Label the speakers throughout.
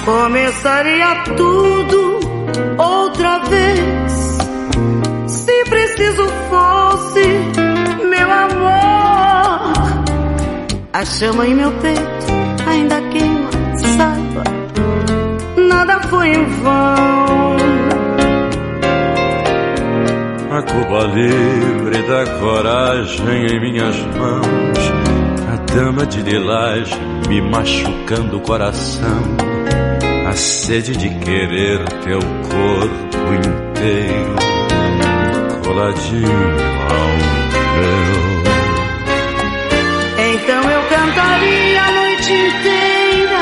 Speaker 1: Começaria tudo outra vez, se preciso fosse, meu amor. A chama em meu peito ainda queima, saiba, nada foi em vão.
Speaker 2: A Cuba livre da coragem em minhas mãos, a dama de lilás me machucando o coração, a sede de querer teu corpo inteiro coladinho ao meu.
Speaker 1: Então eu cantaria a noite inteira,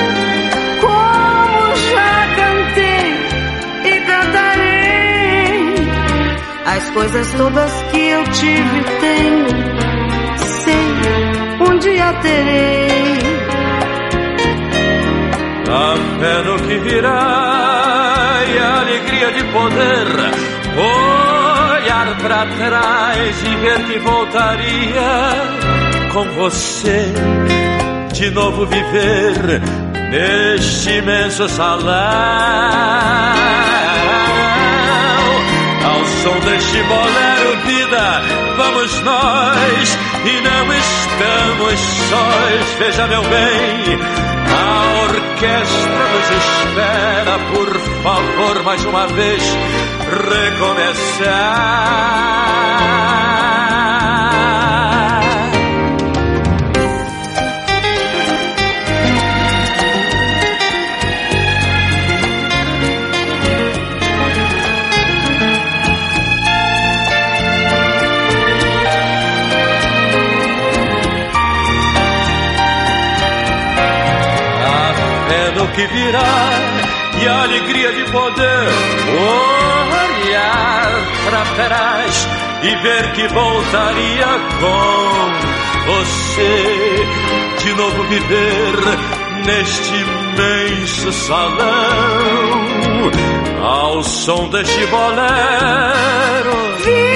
Speaker 1: como já cantei e cantarei, as coisas todas que eu tive e tenho, sei, um dia terei.
Speaker 2: A fé no que virá e a alegria de poder olhar pra trás e ver que voltaria com você, de novo viver neste imenso salão. Ao som deste bolero, vida, vamos nós e não estamos sós. Veja, meu bem, a orquestra nos espera, por favor, mais uma vez, recomeçar. Que virá e a alegria de poder olhar pra trás e ver que voltaria com você, de novo viver neste imenso salão, ao som deste bolero.